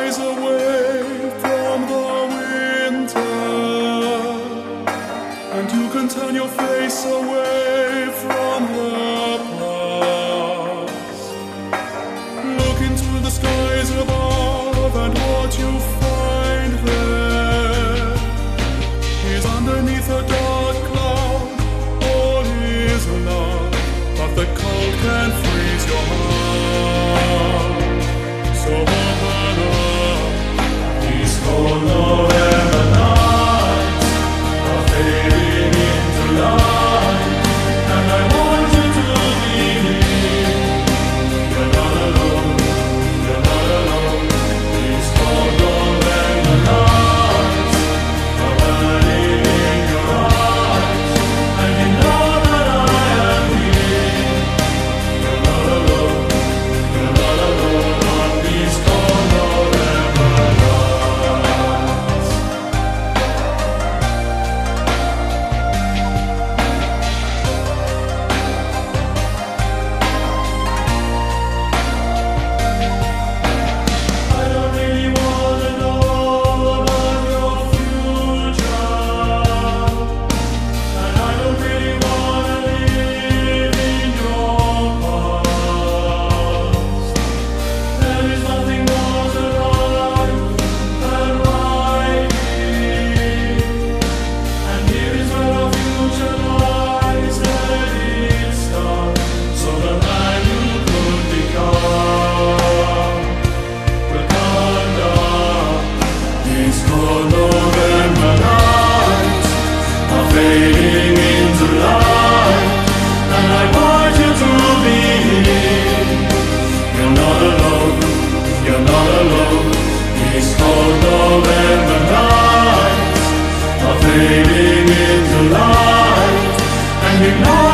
skies away from the winter, and you can turn your face away from the past. Look into the skies above, and what you find there is underneath a dark cloud. All is love, but the cold can freeze your heart. So open up, these cold November nights are fading into light, and I want you to believe you're not alone, you're not alone. These cold November nights are burning in your eyes, and you know that I am here. You're not alone, you're not alone on these cold November nights. I don't really wanna know about your future, and I don't really wanna live in your past. There is nothing more to life than writing, and here is where our future lies. Let it start, so the man you could become will come down. These cold November nights are fading into light, and I want you to believe you're not alone, you're not alone. These cold November nights are fading into light, and you know